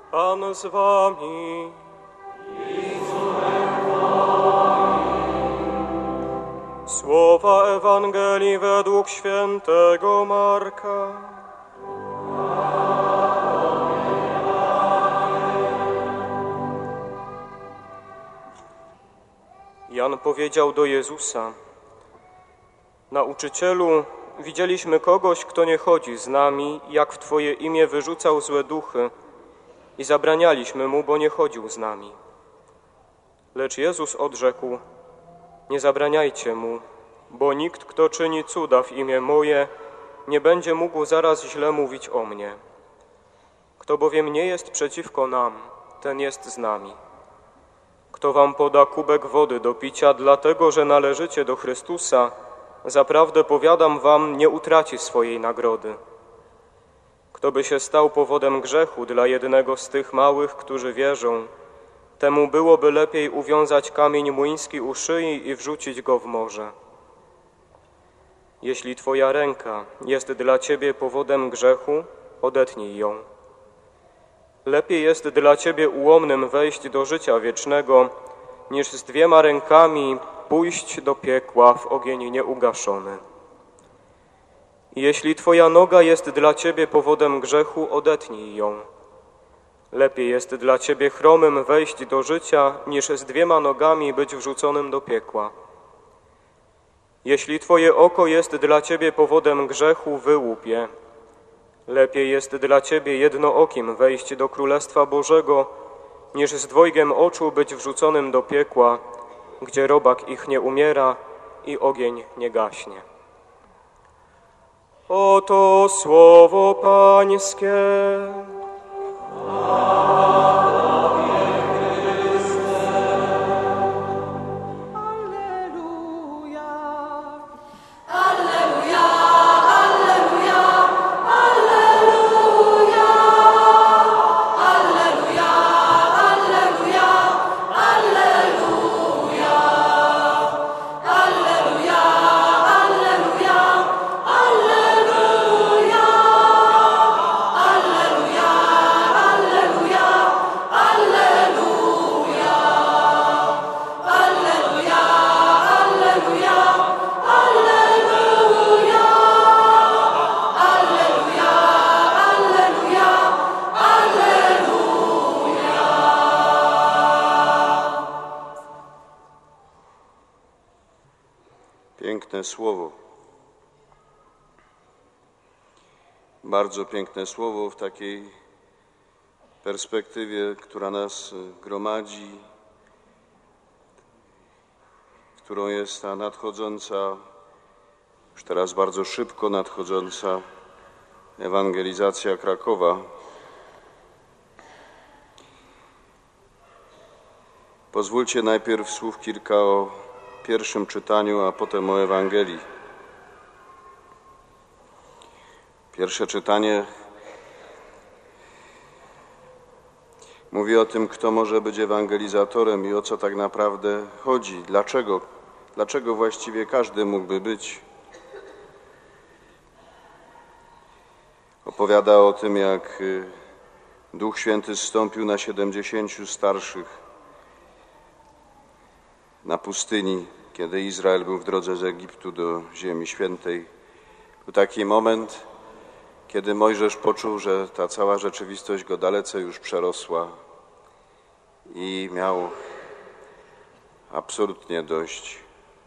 Pan z wami. Słowa Ewangelii według świętego Marka. Jan powiedział do Jezusa: Nauczycielu, widzieliśmy kogoś, kto nie chodzi z nami, jak w Twoje imię wyrzucał złe duchy i zabranialiśmy mu, bo nie chodził z nami. Lecz Jezus odrzekł: Nie zabraniajcie mu, bo nikt, kto czyni cuda w imię moje, nie będzie mógł zaraz źle mówić o mnie. Kto bowiem nie jest przeciwko nam, ten jest z nami. Kto wam poda kubek wody do picia, dlatego że należycie do Chrystusa, zaprawdę powiadam wam, nie utraci swojej nagrody. Kto by się stał powodem grzechu dla jednego z tych małych, którzy wierzą, temu byłoby lepiej uwiązać kamień młyński u szyi i wrzucić go w morze. Jeśli twoja ręka jest dla ciebie powodem grzechu, odetnij ją. Lepiej jest dla ciebie ułomnym wejść do życia wiecznego, niż z 2 rękami pójść do piekła w ogień nieugaszony. Jeśli twoja noga jest dla ciebie powodem grzechu, odetnij ją. Lepiej jest dla ciebie chromym wejść do życia, niż z 2 nogami być wrzuconym do piekła. Jeśli twoje oko jest dla ciebie powodem grzechu, wyłup je. Lepiej jest dla ciebie jednookim wejść do Królestwa Bożego, niż z 2 oczu być wrzuconym do piekła, gdzie robak ich nie umiera i ogień nie gaśnie. Oto słowo Pańskie. Piękne słowo. Bardzo piękne słowo w takiej perspektywie, która nas gromadzi, którą jest ta nadchodząca, już teraz bardzo szybko nadchodząca ewangelizacja Krakowa. Pozwólcie najpierw słów kilka o pierwszym czytaniu, a potem o Ewangelii. Pierwsze czytanie mówi o tym, kto może być ewangelizatorem i o co tak naprawdę chodzi. Dlaczego właściwie każdy mógłby być. Opowiada o tym, jak Duch Święty zstąpił na 70 starszych na pustyni, kiedy Izrael był w drodze z Egiptu do Ziemi Świętej. Był taki moment, kiedy Mojżesz poczuł, że ta cała rzeczywistość go dalece już przerosła i miał absolutnie dość.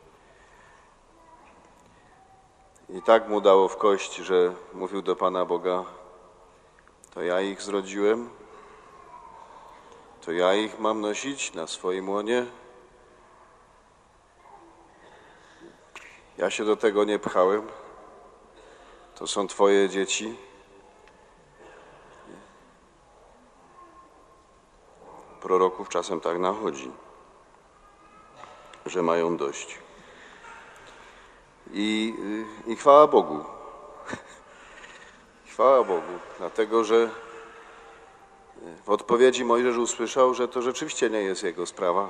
I tak mu dało w kość, że mówił do Pana Boga: to ja ich zrodziłem, to ja ich mam nosić na swoim łonie. Ja się do tego nie pchałem. To są Twoje dzieci. Proroków czasem tak nachodzi, że mają dość. I chwała Bogu. Chwała Bogu, dlatego że w odpowiedzi Mojżesz usłyszał, że to rzeczywiście nie jest jego sprawa.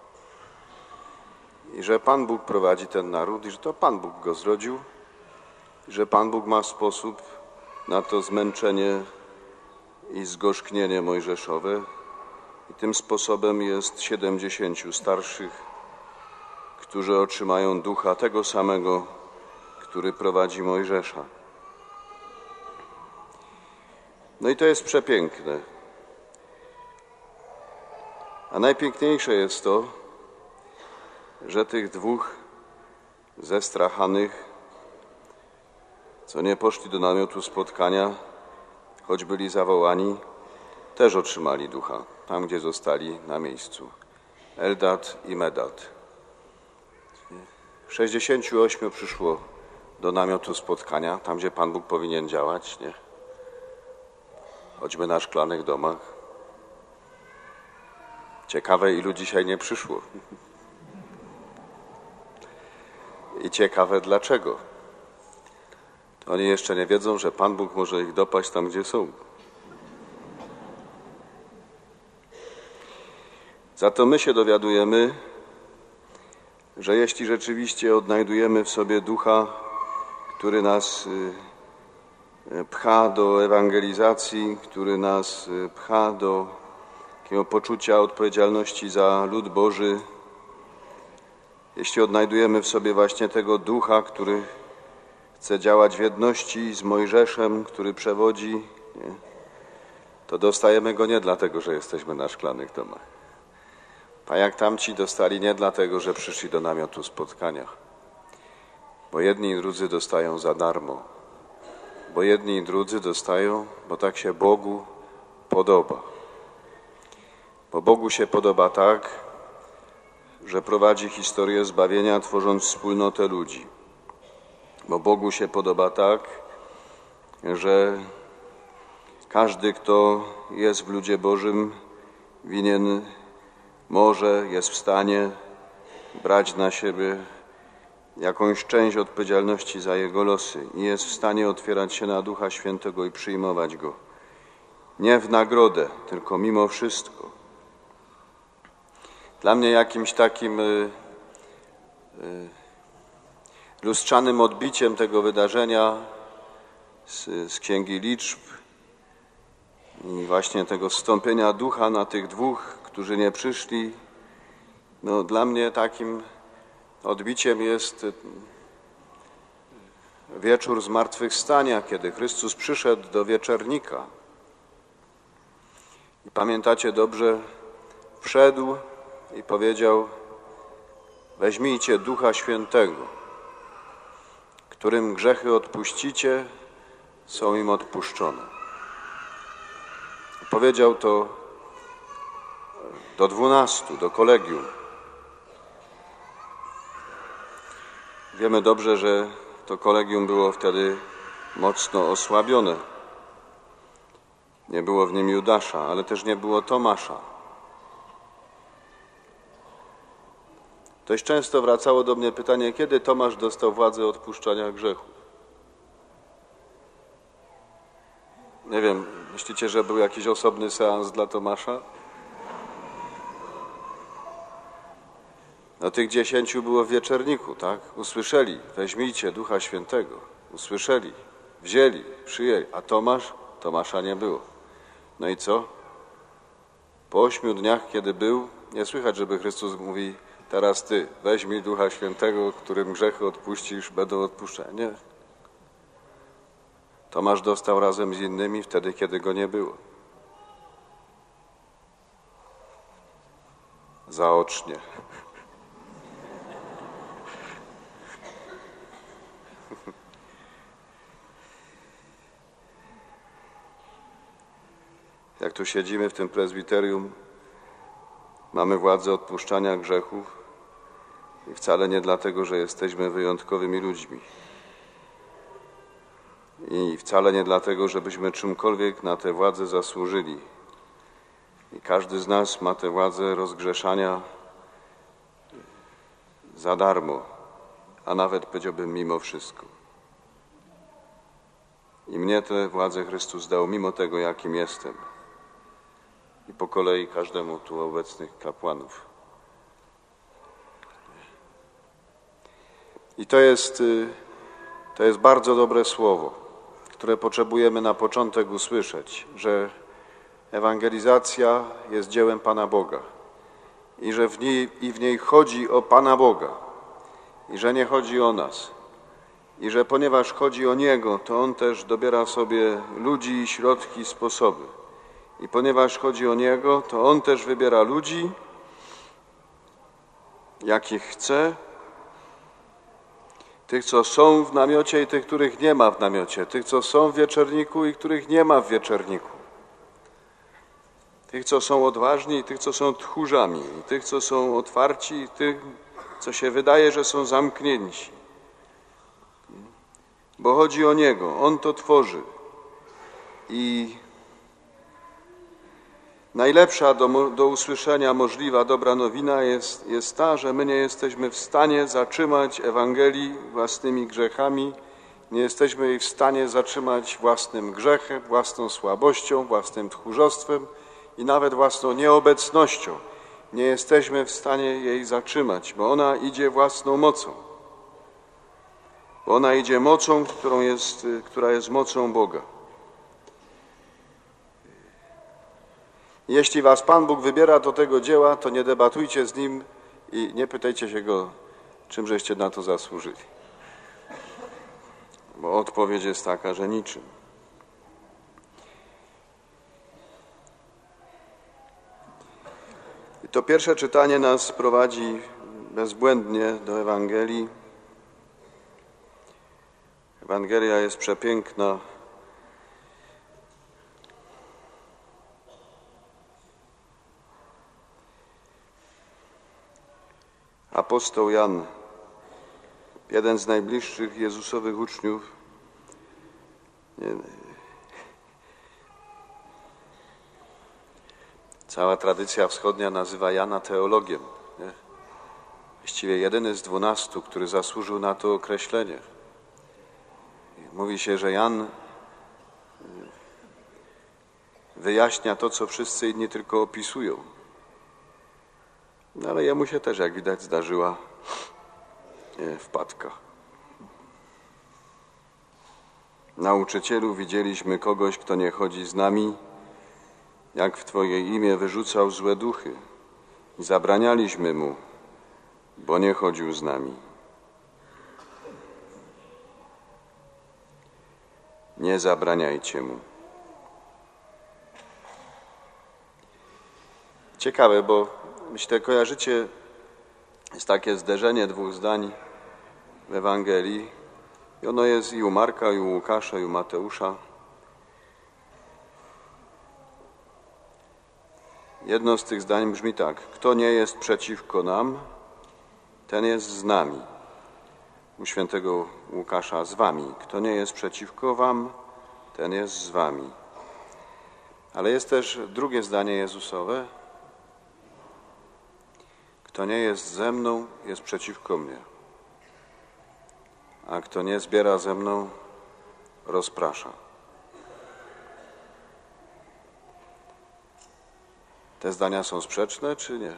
I że Pan Bóg prowadzi ten naród i że to Pan Bóg go zrodził, i że Pan Bóg ma sposób na to zmęczenie i zgorzknienie mojżeszowe. I tym sposobem jest 70 starszych, którzy otrzymają ducha tego samego, który prowadzi Mojżesza. No i to jest przepiękne. A najpiękniejsze jest to, że tych dwóch zestrachanych, co nie poszli do namiotu spotkania, choć byli zawołani, też otrzymali ducha, tam gdzie zostali na miejscu. Eldad i Medad. 68 przyszło do namiotu spotkania, tam gdzie Pan Bóg powinien działać, nie? Choćby na szklanych domach. Ciekawe, ilu dzisiaj nie przyszło. I ciekawe dlaczego. Oni jeszcze nie wiedzą, że Pan Bóg może ich dopaść tam, gdzie są. Za to my się dowiadujemy, że jeśli rzeczywiście odnajdujemy w sobie ducha, który nas pcha do ewangelizacji, który nas pcha do takiego poczucia odpowiedzialności za lud Boży, jeśli odnajdujemy w sobie właśnie tego ducha, który chce działać w jedności z Mojżeszem, który przewodzi, nie, to dostajemy go nie dlatego, że jesteśmy na szklanych domach. A jak tamci dostali nie dlatego, że przyszli do namiotu spotkania, bo jedni i drudzy dostają za darmo, bo jedni i drudzy dostają, bo tak się Bogu podoba. Bo Bogu się podoba tak, że prowadzi historię zbawienia, tworząc wspólnotę ludzi. Bo Bogu się podoba tak, że każdy, kto jest w ludzie Bożym, jest w stanie brać na siebie jakąś część odpowiedzialności za jego losy i jest w stanie otwierać się na Ducha Świętego i przyjmować Go. Nie w nagrodę, tylko mimo wszystko. Dla mnie jakimś takim lustrzanym odbiciem tego wydarzenia z Księgi Liczb i właśnie tego zstąpienia ducha na tych dwóch, którzy nie przyszli, no dla mnie takim odbiciem jest wieczór zmartwychwstania, kiedy Chrystus przyszedł do wieczernika. I pamiętacie dobrze, wszedł i powiedział: weźmijcie Ducha Świętego, którym grzechy odpuścicie, są im odpuszczone. Powiedział to do 12, do kolegium. Wiemy dobrze, że to kolegium było wtedy mocno osłabione. Nie było w nim Judasza, ale też nie było Tomasza. Dość często wracało do mnie pytanie, kiedy Tomasz dostał władzę odpuszczania grzechów. Nie wiem, myślicie, że był jakiś osobny seans dla Tomasza? No tych 10 było w wieczerniku, tak? Usłyszeli, weźmijcie Ducha Świętego. Usłyszeli, wzięli, przyjęli. A Tomasza nie było. No i co? Po 8 dniach, kiedy był, nie słychać, żeby Chrystus mówi: teraz ty, weźmij Ducha Świętego, którym grzechy odpuścisz, będą odpuszczane. Nie. Tomasz dostał razem z innymi wtedy, kiedy go nie było. Zaocznie. Jak tu siedzimy w tym prezbiterium, mamy władzę odpuszczania grzechów i wcale nie dlatego, że jesteśmy wyjątkowymi ludźmi. I wcale nie dlatego, żebyśmy czymkolwiek na tę władzę zasłużyli. I każdy z nas ma tę władzę rozgrzeszania za darmo, a nawet powiedziałbym mimo wszystko. I mnie tę władzę Chrystus dał mimo tego, jakim jestem. I po kolei każdemu tu obecnych kapłanów. I to jest bardzo dobre słowo, które potrzebujemy na początek usłyszeć, że ewangelizacja jest dziełem Pana Boga i że w niej chodzi o Pana Boga i że nie chodzi o nas i że ponieważ chodzi o Niego, to On też dobiera sobie ludzi, środki, sposoby i ponieważ chodzi o Niego, to On też wybiera ludzi, jakich chce, tych, co są w namiocie i tych, których nie ma w namiocie, tych, co są w wieczorniku i których nie ma w wieczorniku, tych, co są odważni i tych, co są tchórzami, i tych, co są otwarci i tych, co się wydaje, że są zamknięci. Bo chodzi o Niego, On to tworzy. I najlepsza do usłyszenia możliwa dobra nowina jest ta, że my nie jesteśmy w stanie zatrzymać Ewangelii własnymi grzechami, nie jesteśmy jej w stanie zatrzymać własnym grzechem, własną słabością, własnym tchórzostwem i nawet własną nieobecnością. Nie jesteśmy w stanie jej zatrzymać, bo ona idzie własną mocą. Bo ona idzie mocą, która jest mocą Boga. Jeśli was Pan Bóg wybiera do tego dzieła, to nie debatujcie z Nim i nie pytajcie się Go, czym żeście na to zasłużyli. Bo odpowiedź jest taka, że niczym. I to pierwsze czytanie nas prowadzi bezbłędnie do Ewangelii. Ewangelia jest przepiękna. Apostoł Jan, jeden z najbliższych Jezusowych uczniów, cała tradycja wschodnia nazywa Jana teologiem. Nie? Właściwie jedyny z 12, który zasłużył na to określenie. Mówi się, że Jan wyjaśnia to, co wszyscy inni tylko opisują. No ale jemu się też, jak widać, zdarzyła wpadka. Nauczycielu, widzieliśmy kogoś, kto nie chodzi z nami, jak w Twoje imię wyrzucał złe duchy i zabranialiśmy mu, bo nie chodził z nami. Nie zabraniajcie mu. Ciekawe, bo myślę, kojarzycie, jest takie zderzenie dwóch zdań w Ewangelii i ono jest i u Marka, i u Łukasza, i u Mateusza. Jedno z tych zdań brzmi tak: kto nie jest przeciwko nam, ten jest z nami. U świętego Łukasza z wami. Kto nie jest przeciwko wam, ten jest z wami. Ale jest też drugie zdanie Jezusowe: kto nie jest ze mną, jest przeciwko mnie. A kto nie zbiera ze mną, rozprasza. Te zdania są sprzeczne, czy nie?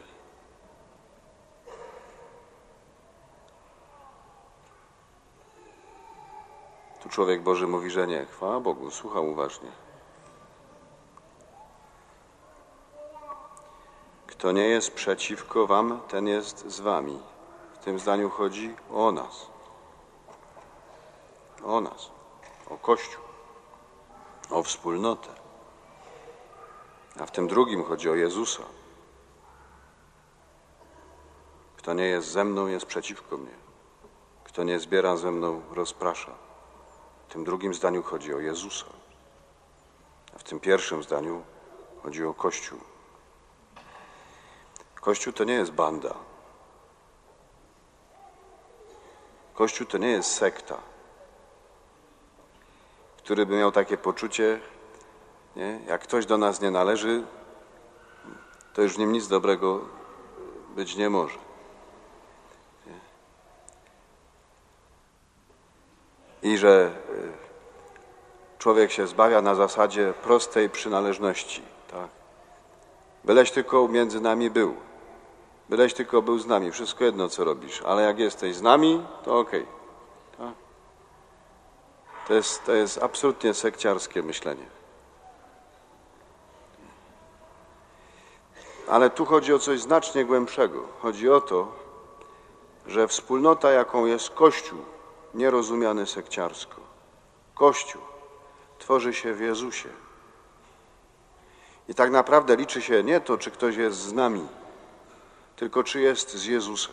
Tu człowiek Boży mówi, że nie. Chwała Bogu, słucham uważnie. Kto nie jest przeciwko wam, ten jest z wami. W tym zdaniu chodzi o nas. O nas. O Kościół. O wspólnotę. A w tym drugim chodzi o Jezusa. Kto nie jest ze mną, jest przeciwko mnie. Kto nie zbiera ze mną, rozprasza. W tym drugim zdaniu chodzi o Jezusa. A w tym pierwszym zdaniu chodzi o Kościół. Kościół to nie jest banda. Kościół to nie jest sekta, który by miał takie poczucie, nie? Jak ktoś do nas nie należy, to już w nim nic dobrego być nie może. Nie? I że człowiek się zbawia na zasadzie prostej przynależności. Tak? Byleś tylko między nami był. Byleś tylko był z nami. Wszystko jedno, co robisz. Ale jak jesteś z nami, to okej. Tak? To jest absolutnie sekciarskie myślenie. Ale tu chodzi o coś znacznie głębszego. Chodzi o to, że wspólnota, jaką jest Kościół, nie rozumiany sekciarsko. Kościół tworzy się w Jezusie. I tak naprawdę liczy się nie to, czy ktoś jest z nami, tylko czy jest z Jezusem.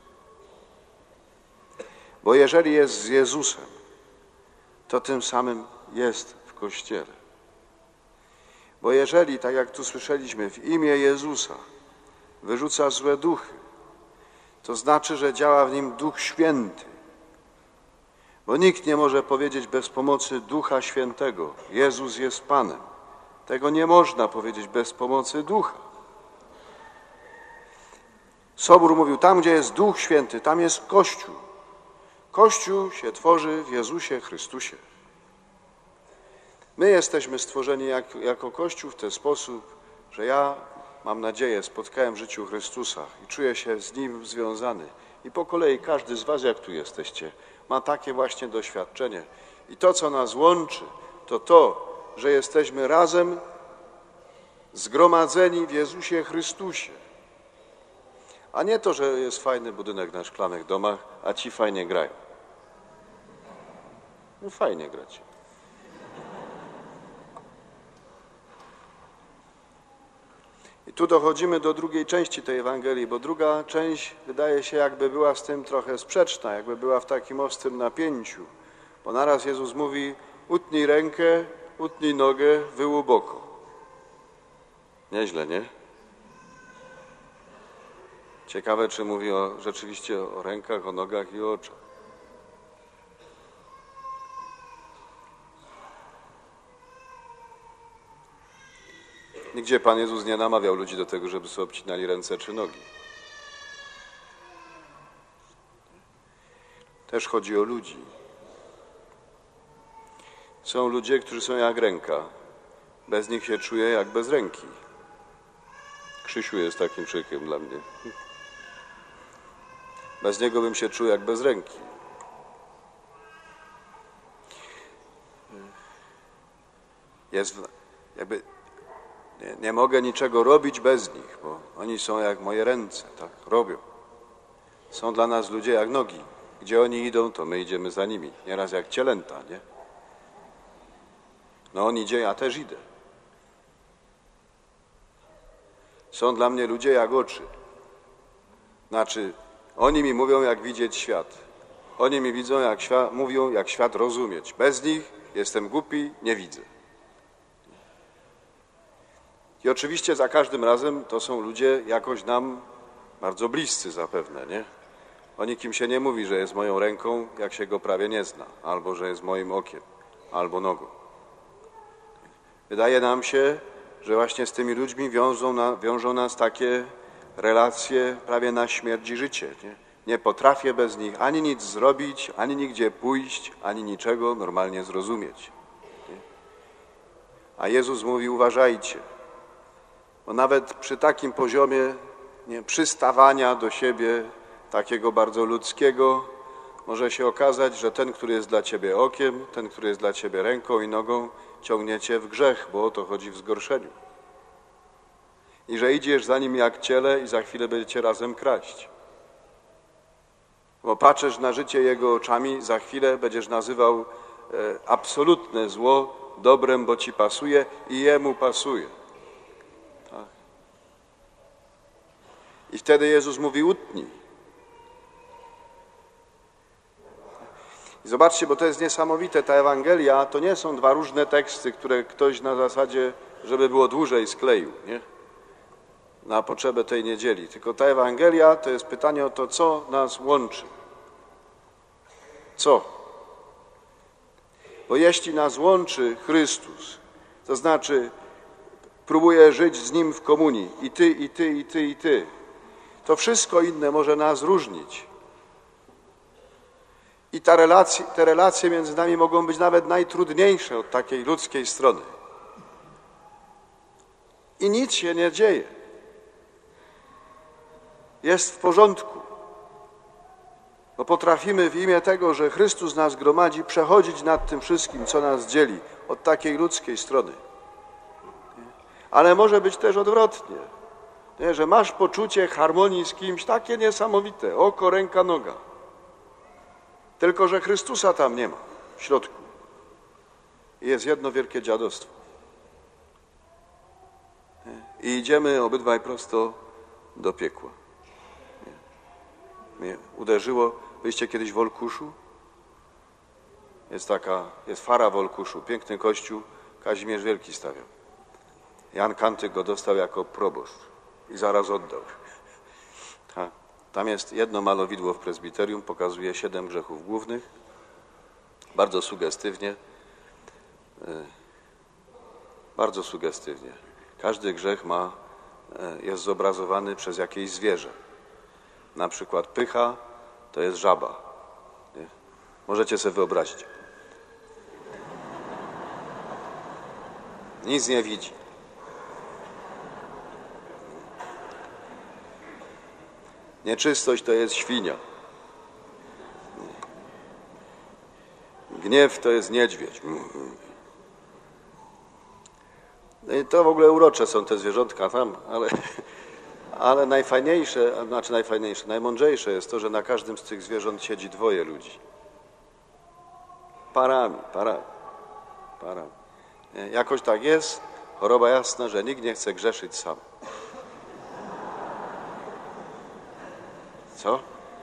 Bo jeżeli jest z Jezusem, to tym samym jest w Kościele. Bo jeżeli, tak jak tu słyszeliśmy, w imię Jezusa wyrzuca złe duchy, to znaczy, że działa w nim Duch Święty. Bo nikt nie może powiedzieć bez pomocy Ducha Świętego: Jezus jest Panem. Tego nie można powiedzieć bez pomocy Ducha. Sobór mówił, tam gdzie jest Duch Święty, tam jest Kościół. Kościół się tworzy w Jezusie Chrystusie. My jesteśmy stworzeni jako Kościół w ten sposób, że ja, mam nadzieję, spotkałem w życiu Chrystusa i czuję się z Nim związany. I po kolei każdy z was, jak tu jesteście, ma takie właśnie doświadczenie. I to, co nas łączy, to, że jesteśmy razem zgromadzeni w Jezusie Chrystusie. A nie to, że jest fajny budynek na szklanych domach, a ci fajnie grają. No fajnie grać. I tu dochodzimy do drugiej części tej Ewangelii, bo druga część wydaje się, jakby była z tym trochę sprzeczna, jakby była w takim ostrym napięciu. Bo naraz Jezus mówi: utnij rękę, utnij nogę, wyłup oko. Nieźle, nie? Ciekawe, czy mówi rzeczywiście o rękach, o nogach i o oczach. Nigdzie Pan Jezus nie namawiał ludzi do tego, żeby sobie obcinali ręce czy nogi. Też chodzi o ludzi. Są ludzie, którzy są jak ręka. Bez nich się czuje jak bez ręki. Krzysiu jest takim człowiekiem dla mnie. Bez niego bym się czuł jak bez ręki. Jest jakby... Nie mogę niczego robić bez nich, bo oni są jak moje ręce, tak, robią. Są dla nas ludzie jak nogi. Gdzie oni idą, to my idziemy za nimi. Nieraz jak cielęta, nie? No on idzie, ja też idę. Są dla mnie ludzie jak oczy. Znaczy, oni mi mówią, jak widzieć świat. Oni mi widzą, mówią, jak świat rozumieć. Bez nich jestem głupi, nie widzę. I oczywiście za każdym razem to są ludzie jakoś nam bardzo bliscy zapewne, nie? O nikim się nie mówi, że jest moją ręką, jak się go prawie nie zna, albo że jest moim okiem, albo nogą. Wydaje nam się, że właśnie z tymi ludźmi wiążą nas takie relacje prawie na śmierć i życie. Nie potrafię bez nich ani nic zrobić, ani nigdzie pójść, ani niczego normalnie zrozumieć. Nie? A Jezus mówi: uważajcie. Bo nawet przy takim poziomie przystawania do siebie, takiego bardzo ludzkiego, może się okazać, że ten, który jest dla ciebie okiem, ten, który jest dla ciebie ręką i nogą, ciągnie cię w grzech, bo o to chodzi w zgorszeniu. I że idziesz za nim jak ciele i za chwilę będziecie razem kraść. Bo patrzysz na życie jego oczami, za chwilę będziesz nazywał absolutne zło dobrem, bo ci pasuje i jemu pasuje. I wtedy Jezus mówi: utnij. I zobaczcie, bo to jest niesamowite, ta Ewangelia to nie są dwa różne teksty, które ktoś na zasadzie, żeby było dłużej, skleił, nie? Na potrzebę tej niedzieli. Tylko ta Ewangelia to jest pytanie o to, co nas łączy. Co? Bo jeśli nas łączy Chrystus, to znaczy próbuję żyć z Nim w komunii, i ty, i ty, i ty, i ty, to wszystko inne może nas różnić. I te relacje między nami mogą być nawet najtrudniejsze od takiej ludzkiej strony. I nic się nie dzieje. Jest w porządku. Bo potrafimy w imię tego, że Chrystus nas gromadzi, przechodzić nad tym wszystkim, co nas dzieli, od takiej ludzkiej strony. Ale może być też odwrotnie. Nie, że masz poczucie harmonii z kimś takie niesamowite, oko, ręka, noga. Tylko że Chrystusa tam nie ma w środku. I jest jedno wielkie dziadostwo. I idziemy obydwaj prosto do piekła. Mnie uderzyło, byliście kiedyś w Olkuszu? Jest fara w Olkuszu, piękny kościół, Kazimierz Wielki stawiał. Jan Kantyk go dostał jako proboszcz i zaraz oddał. Tam jest jedno malowidło w prezbiterium, pokazuje 7 grzechów głównych, bardzo sugestywnie. Bardzo sugestywnie. Każdy grzech jest zobrazowany przez jakieś zwierzę. Na przykład pycha to jest żaba. Nie? Możecie sobie wyobrazić. Nic nie widzi. Nieczystość to jest świnia. Gniew to jest niedźwiedź. I to w ogóle urocze są te zwierzątka tam, ale najmądrzejsze jest to, że na każdym z tych zwierząt siedzi 2 ludzi. Parami. Jakoś tak jest, choroba jasna, że nikt nie chce grzeszyć sam. Co?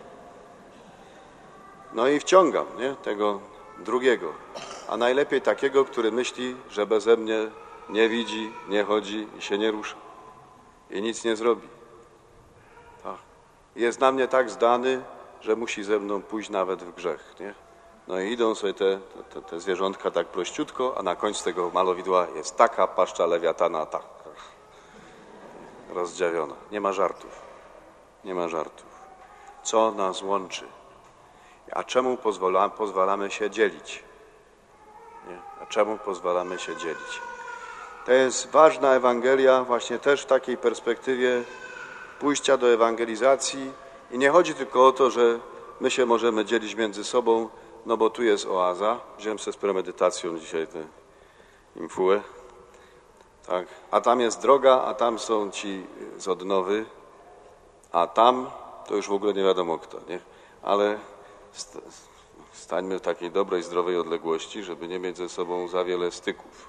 No i wciągam, nie? Tego drugiego. A najlepiej takiego, który myśli, że beze mnie nie widzi, nie chodzi i się nie rusza. I nic nie zrobi. Tak. Jest na mnie tak zdany, że musi ze mną pójść nawet w grzech, nie? No i idą sobie te zwierzątka tak prościutko, a na końcu tego malowidła jest taka paszcza lewiatana, tak rozdziawiona. Nie ma żartów. Nie ma żartów. Co nas łączy? A czemu pozwalamy się dzielić? Nie? A czemu pozwalamy się dzielić? To jest ważna Ewangelia właśnie też w takiej perspektywie pójścia do ewangelizacji. I nie chodzi tylko o to, że my się możemy dzielić między sobą, no bo tu jest oaza. Wziąłem sobie z premedytacją dzisiaj tę infułę. Tak. A tam jest droga, a tam są ci z odnowy, a tam to już w ogóle nie wiadomo kto, nie? Ale stańmy w takiej dobrej, zdrowej odległości, żeby nie mieć ze sobą za wiele styków.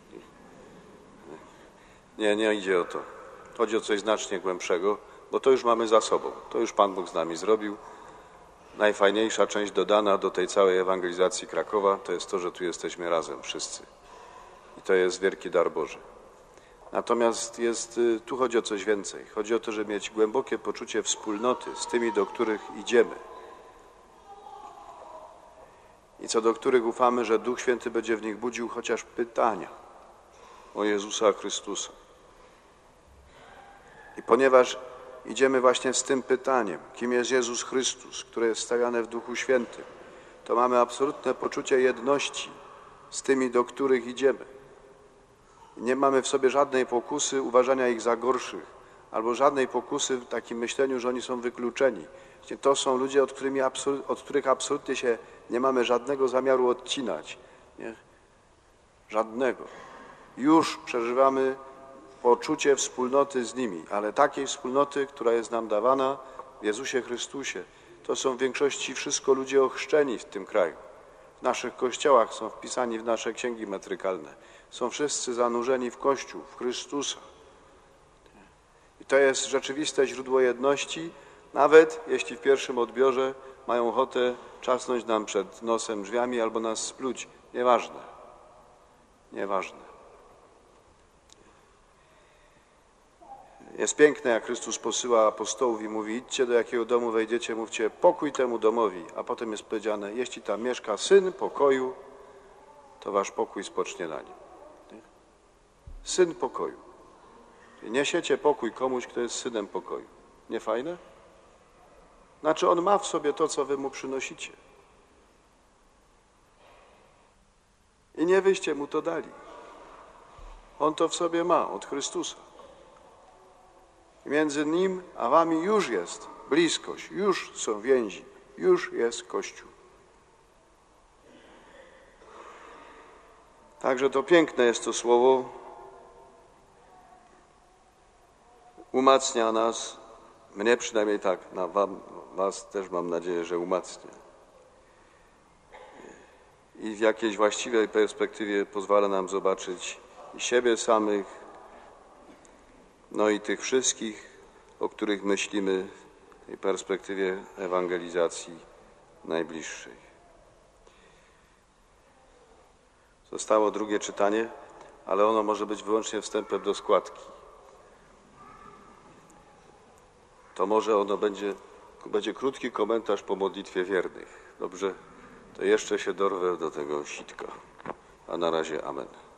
Nie idzie o to. Chodzi o coś znacznie głębszego, bo to już mamy za sobą. To już Pan Bóg z nami zrobił. Najfajniejsza część dodana do tej całej ewangelizacji Krakowa to jest to, że tu jesteśmy razem wszyscy. I to jest wielki dar Boży. Natomiast tu chodzi o coś więcej. Chodzi o to, żeby mieć głębokie poczucie wspólnoty z tymi, do których idziemy. I co do których ufamy, że Duch Święty będzie w nich budził chociaż pytania o Jezusa Chrystusa. I ponieważ idziemy właśnie z tym pytaniem, kim jest Jezus Chrystus, które jest stawiane w Duchu Świętym, to mamy absolutne poczucie jedności z tymi, do których idziemy. Nie mamy w sobie żadnej pokusy uważania ich za gorszych, albo żadnej pokusy w takim myśleniu, że oni są wykluczeni. To są ludzie, od których absolutnie się nie mamy żadnego zamiaru odcinać. Nie? Żadnego. Już przeżywamy poczucie wspólnoty z nimi, ale takiej wspólnoty, która jest nam dawana w Jezusie Chrystusie. To są w większości wszystko ludzie ochrzczeni w tym kraju. W naszych kościołach są wpisani w nasze księgi metrykalne. Są wszyscy zanurzeni w Kościół, w Chrystusa. I to jest rzeczywiste źródło jedności, nawet jeśli w pierwszym odbiorze mają ochotę trzasnąć nam przed nosem drzwiami albo nas spluć. Nieważne. Nieważne. Jest piękne, jak Chrystus posyła apostołów i mówi: idźcie do jakiego domu wejdziecie, mówcie pokój temu domowi. A potem jest powiedziane: jeśli tam mieszka Syn pokoju, to wasz pokój spocznie na nim. Nie? Syn pokoju. Niesiecie pokój komuś, kto jest Synem pokoju. Nie fajne? Znaczy on ma w sobie to, co wy mu przynosicie. I nie wyście mu to dali. On to w sobie ma od Chrystusa. I między nim a wami już jest bliskość, już są więzi, już jest Kościół. Także to piękne jest to słowo. umacnia nas, mnie przynajmniej tak, was też mam nadzieję, że umacnia. I w jakiejś właściwej perspektywie pozwala nam zobaczyć i siebie samych, no i tych wszystkich, o których myślimy w tej perspektywie ewangelizacji najbliższej. Zostało drugie czytanie, ale ono może być wyłącznie wstępem do składki. To może ono będzie krótki komentarz po modlitwie wiernych. Dobrze? To jeszcze się dorwę do tego sitka. A na razie amen.